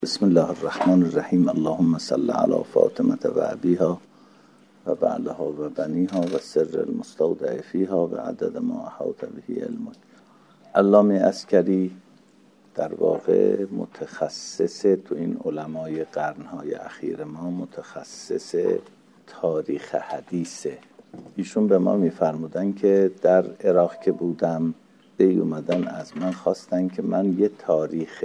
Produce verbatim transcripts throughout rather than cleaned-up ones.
بسم الله الرحمن الرحیم. اللهم صل علی فاطمه و ابیها و بعلها و بنیها و سر المستودع فیها و عدد ما احاط به علمک. علامه عسکری در واقع متخصص تو این علمای قرنهای اخیر ما، متخصص تاریخ حدیثه. ایشون به ما میفرمودن که در عراق که بودم ای اومدن از من خواستن که من یه تاریخ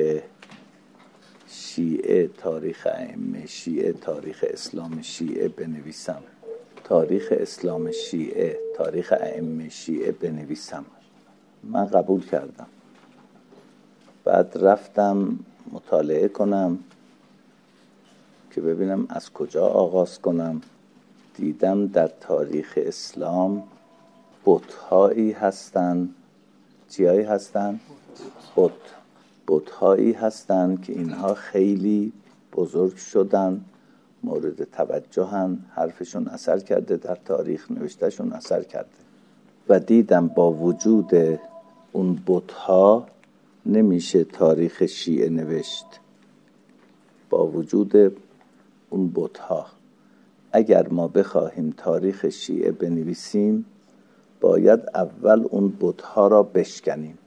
شیعه، تاریخ ائمه شیعه، تاریخ اسلام شیعه بنویسم، تاریخ اسلام شیعه، تاریخ ائمه شیعه بنویسم. من قبول کردم. بعد رفتم مطالعه کنم که ببینم از کجا آغاز کنم. دیدم در تاریخ اسلام بت‌هایی هستن. چیایی هستن؟ بت. بت‌هایی هستن که اینها خیلی بزرگ شدن، مورد توجهن، حرفشون اثر کرده، در تاریخ نوشتهشون اثر کرده. و دیدم با وجود اون بت‌ها نمیشه تاریخ شیعه نوشت. با وجود اون بت‌ها اگر ما بخواهیم تاریخ شیعه بنویسیم باید اول اون بت‌ها را بشکنیم.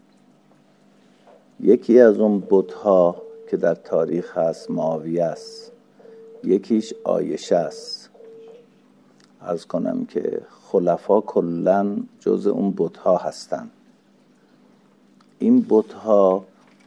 یکی از اون بت‌ها که در تاریخ هست معاویه است، یکیش عایشه است. عرض کنم که خلفا کلن جز اون بت‌ها هستن. این بت‌ها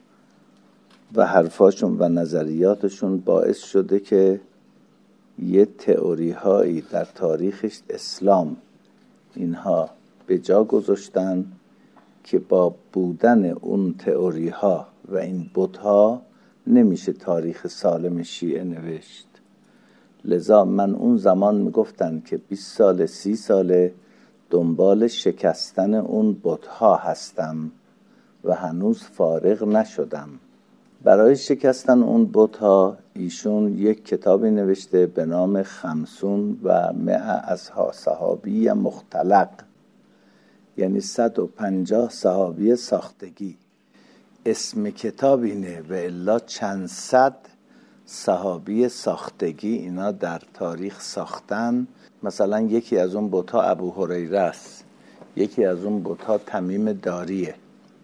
و حرفاشون و نظریاتشون باعث شده که یه تئوری هایی در تاریخ اسلام اینها به جا گذاشتن که با بودن اون تئوری ها و این بت ها نمیشه تاریخ سالم شیعه نوشت. لذا من اون زمان میگفتن که بیست سال سی ساله دنبال شکستن اون بت ها هستم و هنوز فارغ نشدم. برای شکستن اون بت ها ایشون یک کتابی نوشته به نام خمسون و مئة از صحابی مختلق، یعنی صد و پنجاه صحابی ساختگی. اسم کتاب اینه و الا چند صد صحابی ساختگی اینا در تاریخ ساختن. مثلا یکی از اون بت‌ها ابو هریره است، یکی از اون بت‌ها تمیم داریه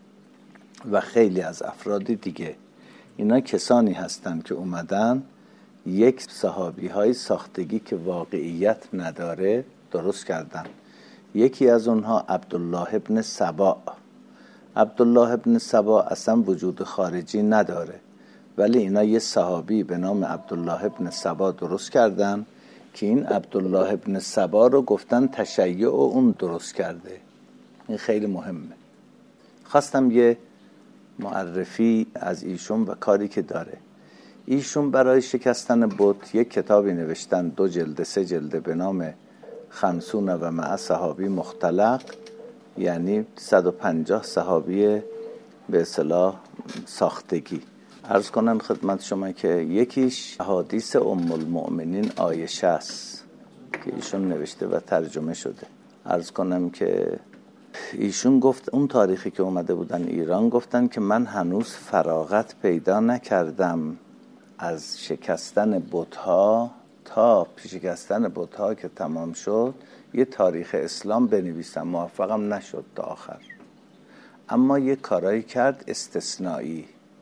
و خیلی از افراد دیگه. اینا کسانی هستن که اومدن یک صحابی های ساختگی که واقعیت نداره درست کردن. یکی از اونها عبدالله ابن سبا. عبدالله ابن سبا اصلا وجود خارجی نداره، ولی اینا یه صحابی به نام عبدالله ابن سبا درست کردن که این عبدالله ابن سبا رو گفتن تشیع و اون درست کرده. این خیلی مهمه. خواستم یه معرفی از ایشون و کاری که داره. ایشون برای شکستن بت یک کتابی نوشتن، دو جلده سه جلده، به نام خمسون و مع صحابی مختلق، یعنی صد و پنجاه صحابی به اصطلاح ساختگی. عرض کنم خدمت شما که یکیش حدیث ام المؤمنین عایشه است که ایشون نوشته و ترجمه شده. عرض کنم که ایشون گفت اون تاریخی که اومده بودن ایران گفتن که من هنوز فراغت پیدا نکردم از شکستن بت‌ها تا شکستن بت‌ها که تمام شد یه تاریخ اسلام بنویسم. موفقم نشد تا آخر، اما یه کارایی کرد استثنایی.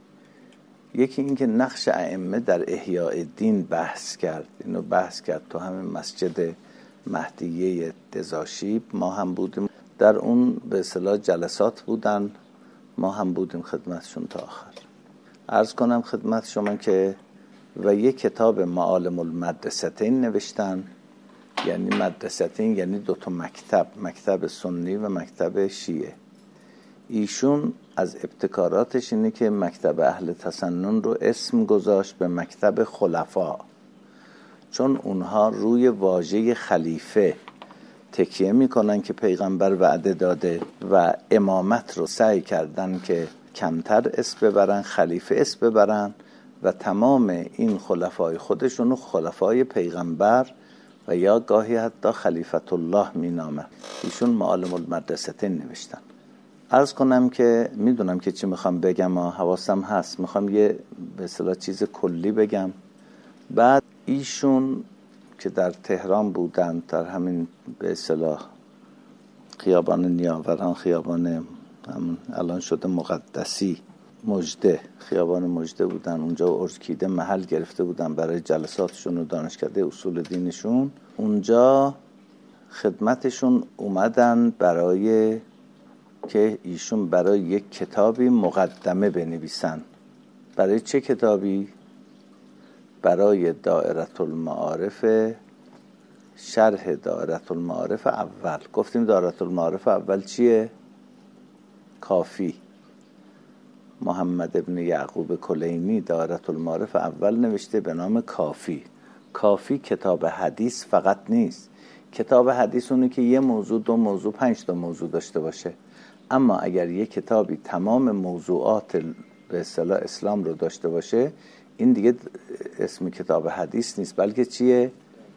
یکی این که نقش ائمه در احیاء دین بحث کرد. اینو بحث کرد تو همین مسجد مهدیه دزاشیب. ما هم بودیم در اون به اصطلاح جلسات بودن، ما هم بودیم خدمتشون تا آخر. عرض کنم خدمت شما که و یک کتاب معالم المدرستین نوشتن، یعنی مدرستین یعنی دو تا مکتب، مکتب سنی و مکتب شیعه. ایشون از ابتکاراتش اینه که مکتب اهل تسنن رو اسم گذاشت به مکتب خلفا، چون اونها روی واژه خلیفه تکیه میکنن که پیغمبر وعده داده و امامت رو سعی کردن که کمتر اسم ببرن، خلیفه اسم ببرن و تمام این خلفای خودشونو خلفای پیغمبر و یا گاهی حتی خلیفت الله می نامه. ایشون معالم المدرستین نوشتن. عرض کنم که میدونم که چی میخوام بگم و حواسم هست، میخوام یه به اصطلاح چیز کلی بگم. بعد ایشون که در تهران بودن، در همین به اصطلاح خیابان نیاوران، خیابان همون الان شده مقدسی، مجده، خیابان مجده بودن، اونجا ارکیده محل گرفته بودن برای جلساتشون و دانشکده اصول دینشون. اونجا خدمتشون اومدن برای که ایشون برای یک کتابی مقدمه بنویسن. برای چه کتابی؟ برای دائره المعارف، شرح دائره المعارف اول. گفتیم دائره المعارف اول چیه؟ کافی. محمد ابن یعقوب کلینی دائره المعارف اول نوشته به نام کافی. کافی کتاب حدیث فقط نیست. کتاب حدیث اونه که یه موضوع، دو موضوع، پنج تا موضوع داشته باشه. اما اگر یک کتابی تمام موضوعات به اصطلاح اسلام رو داشته باشه، این دیگه اسم کتاب حدیث نیست، بلکه چیه؟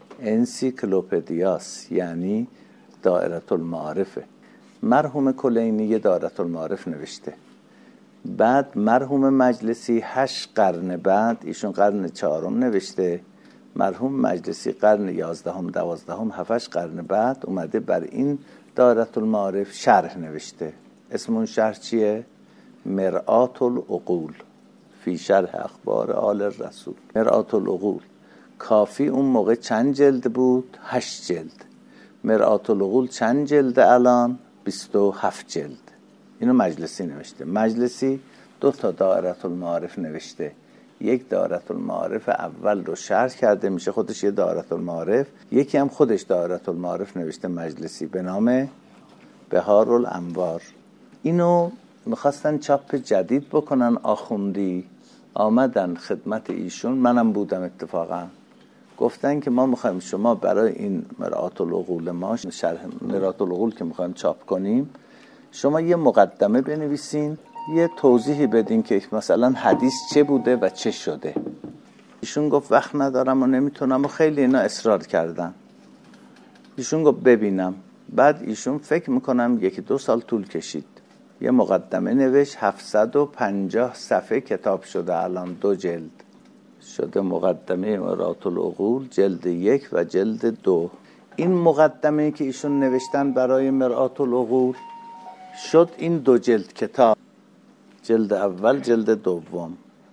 انسیکلوپدیاس، یعنی دائره المعارفه. مرحوم کلینی یه دائره المعارف نوشته. بعد مرحوم مجلسی هشت قرن بعد، ایشون قرن چهارم نوشته، مرحوم مجلسی قرن یازدهم، دوازدهم، هفتش قرن بعد اومده بر این دائره المعارف شرح نوشته. اسم اون شرح چیه؟ مرآت العقول فی شرح اخبار آل الرسول. مرآت العقول. کافی اون موقع چند جلد بود؟ هشت جلد. مرآت العقول چند جلد الان؟ بیست و هفت جلد. اینو مجلسی نوشته. مجلسی دو تا دائره المعارف نوشته. یک دائره المعارف اول رو شرح کرده، میشه خودش یه دائره المعارف. یکی هم خودش دائره المعارف نوشته مجلسی به نام بهار الانوار. اینو میخواستن چاپ جدید بکنن، آخوندی آمدن خدمت ایشون، منم بودم اتفاقا، گفتن که ما میخوایم شما برای این مرآت العقول ما، شرح مرآت العقول که میخوایم چاپ کنیم، شما یه مقدمه بنویسین، یه توضیحی بدین که مثلا حدیث چه بوده و چه شده. ایشون گفت وقت ندارم و نمیتونم و خیلی اینا اصرار کردن. ایشون گفت ببینم. بعد ایشون فکر میکنم یکی دو سال طول کشید، یه مقدمه نوشت، هفتصد و پنجاه صفحه کتاب شده، الان دو جلد شده مقدمه مرآت العقول، جلد یک و جلد دو. این مقدمه که ایشون نوشتن برای مرآت العقول شد این دو جلد کتاب، جلد اول جلد دوم.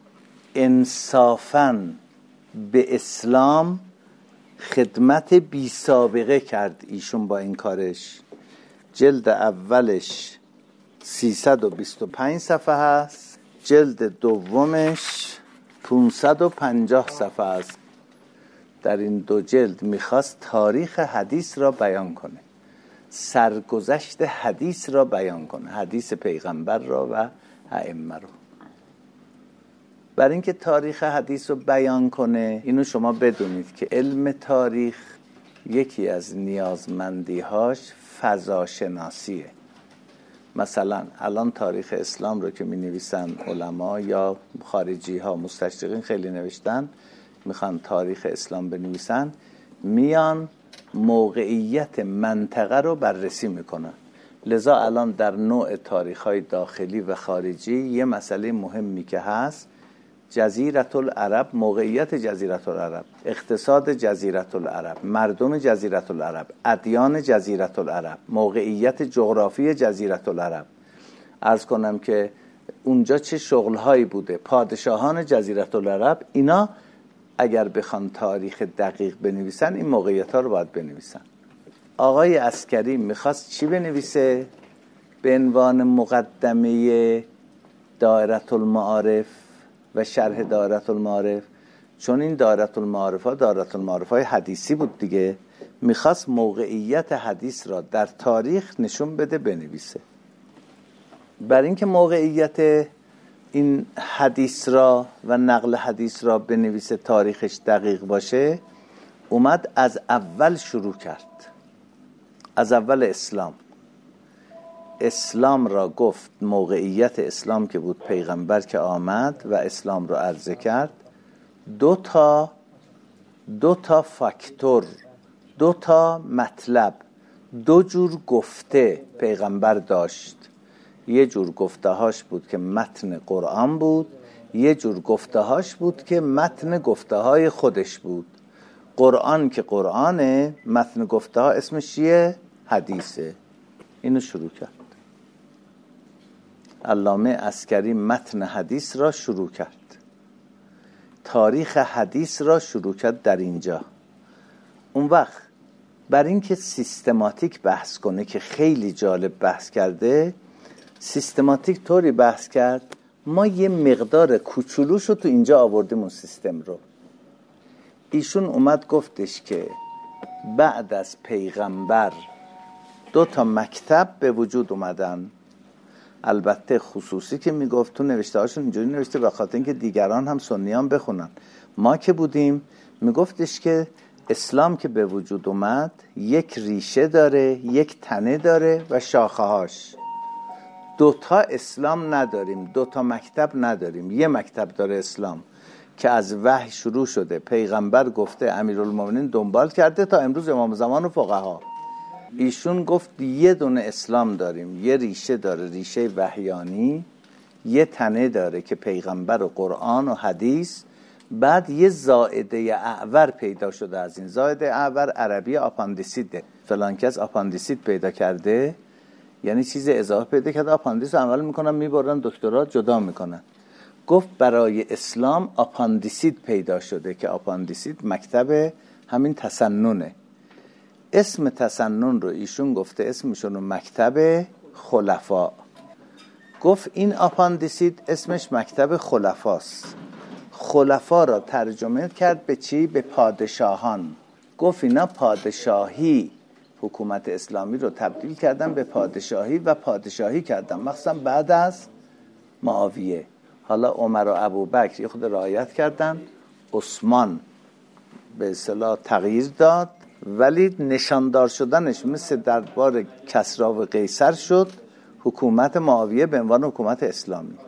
انصافاً به اسلام خدمت بی سابقه کرد ایشون با این کارش. جلد اولش سیصد و بیست و پنج صفحه هست، جلد دومش پانصد و پنجاه صفحه است. در این دو جلد میخواست تاریخ حدیث را بیان کنه، سرگذشت حدیث را بیان کنه، حدیث پیغمبر را و ائمه را. برای اینکه تاریخ حدیث رو بیان کنه، اینو شما بدونید که علم تاریخ یکی از نیازمندی‌هاش فضاشناسیه. مثلا الان تاریخ اسلام رو که می نویسن علما یا خارجی ها، مستشرقین خیلی نوشتن، میخوان تاریخ اسلام بنویسن، میان موقعیت منطقه رو بررسی میکنن. لذا الان در نوع تاریخ های داخلی و خارجی یه مسئله مهمی که هست، جزیره العرب، موقعیت جزیره العرب، اقتصاد جزیره العرب، مردم جزیره العرب، ادیان جزیره العرب، موقعیت جغرافی جزیره العرب. عرض کنم که اونجا چه شغلهایی بوده، پادشاهان جزیره العرب، اینا اگر بخوان تاریخ دقیق بنویسن این موقعیت ها رو باید بنویسن. آقای عسکری میخواست چی بنویسه به عنوان مقدمه دائره المعارف و شرح دائره المعارف؟ چون این دائره المعارف ها دائره المعارف های حدیثی بود دیگه، میخواست موقعیت حدیث را در تاریخ نشون بده بنویسه. بر اینکه موقعیت این حدیث را و نقل حدیث را بنویسه، تاریخش دقیق باشه، اومد از اول شروع کرد، از اول اسلام. اسلام را گفت، موقعیت اسلام که بود، پیغمبر که آمد و اسلام را عرضه کرد، دو تا دو تا فاکتور، دو تا مطلب، دو جور گفته پیغمبر داشت. یه جور گفته‌هاش بود که متن قرآن بود، یه جور گفته‌هاش بود که متن گفته‌های خودش بود. قرآن که قرآنه، متن گفته‌ها اسمش چیه؟ حدیثه. اینو شروع کرد علامه عسکری، متن حدیث را شروع کرد، تاریخ حدیث را شروع کرد در اینجا. اون وقت بر این که سیستماتیک بحث کنه که خیلی جالب بحث کرده، سیستماتیک طوری بحث کرد ما یه مقدار کوچولوشو تو اینجا آوردیم اون سیستم رو. ایشون اومد گفتش که بعد از پیغمبر دو تا مکتب به وجود اومدن. البته خصوصی که میگفت تو نوشته هاشون اینجوری نوشته به خاطر اینکه دیگران هم سنیان بخونن. ما که بودیم میگفتش که اسلام که به وجود اومد یک ریشه داره، یک تنه داره و شاخه هاش. دوتا اسلام نداریم، دوتا مکتب نداریم. یه مکتب داره اسلام که از وحی شروع شده، پیغمبر گفته، امیرالمومنین دنبال کرده تا امروز امام زمان و فقها. ایشون گفت یه دونه اسلام داریم، یه ریشه داره، ریشه وحیانی، یه تنه داره که پیغمبر و قرآن و حدیث. بعد یه زائده اعور پیدا شده. از این زائده اعور عربی آپاندیسیت، فلان کس آپاندیسیت پیدا کرده، یعنی چیز اضافه پیدا کرده، آپاندیس رو عمل میکنن میبرن دکترا جدا میکنن. گفت برای اسلام آپاندیسیت پیدا شده که آپاندیسیت مکتب همین تسننه. اسم تسنن رو ایشون گفته اسمشون رو مکتب خلفا. گفت این آپاندیسیت اسمش مکتب خلفاست. خلفا را ترجمه کرد به چی؟ به پادشاهان. گفت اینا پادشاهی، حکومت اسلامی رو تبدیل کردن به پادشاهی و پادشاهی کردن، مخصوصا بعد از معاویه. حالا عمر و ابوبکر یه خود رعایت کردن، عثمان به اصطلاح تغییر داد، ولی نشاندار شدنش مثل دربار کسری و قیصر شد. حکومت معاویه به عنوان حکومت اسلامی،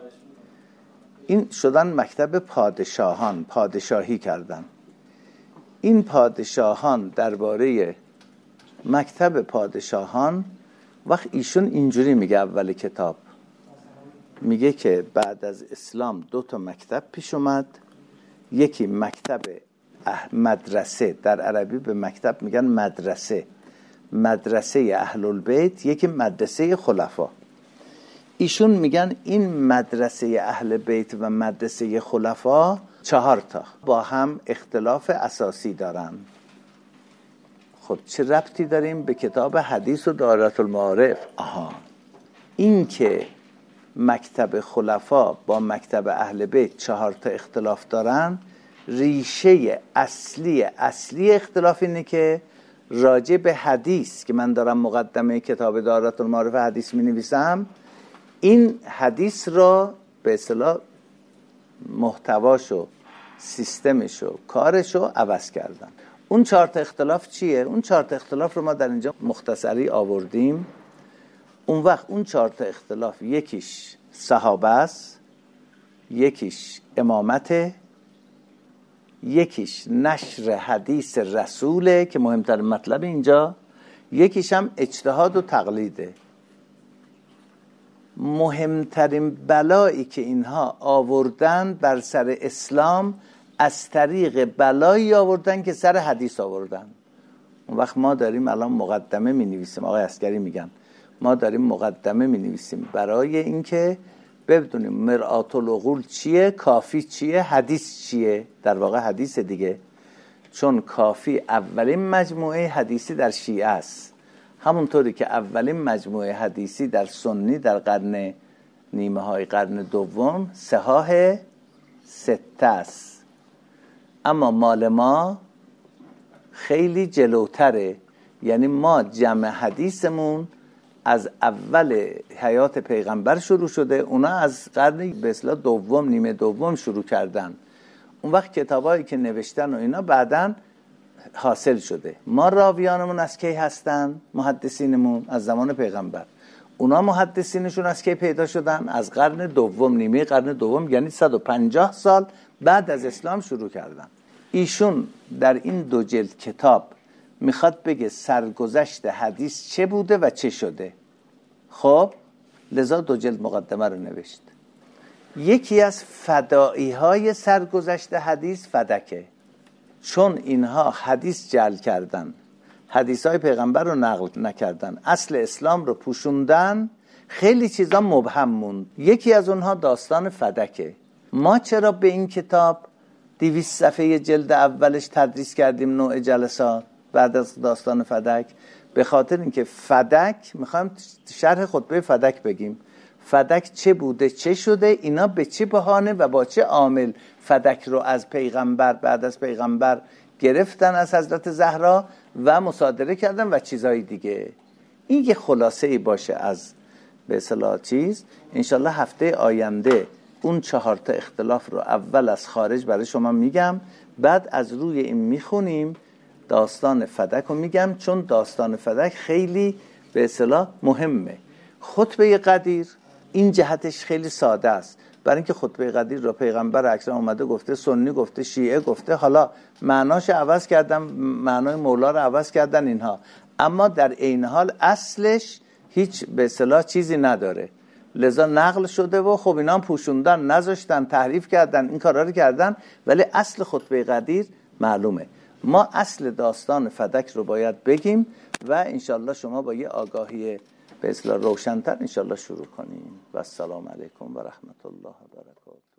این شدن مکتب پادشاهان، پادشاهی کردن. این پادشاهان درباره مکتب پادشاهان وقت ایشون اینجوری میگه اول کتاب، میگه که بعد از اسلام دو تا مکتب پیش اومد. یکی مکتب مدرسه، در عربی به مکتب میگن مدرسه، مدرسه اهل البیت، یکی مدرسه خلفا. ایشون میگن این مدرسه اهل بیت و مدرسه خلفا چهار تا با هم اختلاف اساسی دارن. خب چه ربطی داریم به کتاب حدیث و دایره المعارف؟ آها، این که مکتب خلفا با مکتب اهل بیت چهار تا اختلاف دارن، ریشه اصلی اصلی اختلاف اینه که راجع به حدیث که من دارم مقدمه کتاب دایره المعارف حدیث می نویسم، این حدیث را به اصطلاح محتواشو، سیستمشو، کارشو عوض کردن. اون چهار تا اختلاف چیه؟ اون چهار تا اختلاف رو ما در اینجا مختصری آوردیم. اون وقت اون چهار تا اختلاف یکیش صحابه است، یکیش امامته، یکیش نشر حدیث رسوله که مهمترین مطلب اینجا، یکیش هم اجتهاد و تقلیده. مهمترین بلایی که اینها آوردن بر سر اسلام از طریق بلایی آوردن که سر حدیث آوردن. اون وقت ما داریم الان مقدمه می نویسیم، آقای عسکری میگن ما داریم مقدمه می نویسیم برای اینکه بدونیم مرآت العقول چیه، کافی چیه، حدیث چیه. در واقع حدیث دیگه، چون کافی اولین مجموعه حدیثی در شیعه است، همونطوری که اولین مجموعه حدیثی در سنی در قرن نیمه های قرن دوم صحاح سته است. اما مال ما خیلی جلوتره، یعنی ما جمع حدیثمون از اول حیات پیغمبر شروع شده، اونا از قرن به اصطلاح دوم، نیمه دوم شروع کردن. اون وقت کتابایی که نوشتن و اینا بعدن حاصل شده. ما راویانمون از کی هستن؟ محدثینمون از زمان پیغمبر. اونا محدثینشون از کی پیدا شدن؟ از قرن دوم، نیمه قرن دوم، یعنی صد و پنجاه سال بعد از اسلام شروع کردن. ایشون در این دو جلد کتاب میخواد بگه سرگذشت حدیث چه بوده و چه شده. خب لذا دو جلد مقدمه رو نوشت. یکی از فدایی های سرگذشت حدیث فدکه، چون اینها حدیث جعل کردن، حدیث های پیغمبر رو نقل نکردن، اصل اسلام رو پوشوندن، خیلی چیزا مبهم موند. یکی از اونها داستان فدکه. ما چرا به این کتاب دویست صفحه جلد اولش تدریس کردیم نوع جلسات بعد از داستان فدک؟ به خاطر اینکه فدک، میخوایم شرح خطبه فدک بگیم، فدک چه بوده چه شده، اینا به چه بهانه و با چه عامل فدک رو از پیغمبر بعد از پیغمبر گرفتن از حضرت زهرا و مصادره کردن و چیزهای دیگه. این یه خلاصه ای باشه از به اصطلاح چیز. انشالله هفته آینده اون چهار تا اختلاف رو اول از خارج برای شما میگم، بعد از روی این میخونیم داستان فدک رو میگم، چون داستان فدک خیلی به اصطلاح مهمه. خطبه قدیر این جهتش خیلی ساده است، برای اینکه خطبه قدیر رو پیغمبر اکرم اومده گفته، سنی گفته، شیعه گفته، حالا معناش عوض کردن، معنای مولا رو عوض کردن اینها، اما در عین حال اصلش هیچ به اصطلاح چیزی نداره، لذا نقل شده و خب اینا هم پوشوندن، نذاشتن، تحریف کردن، این کارا رو کردن، ولی اصل خطبه قدیر معلومه. ما اصل داستان فدک رو باید بگیم و انشالله شما با یه آگاهی به اصطلاح روشن‌تر انشالله شروع کنیم. و السلام علیکم و رحمت الله و برکاته.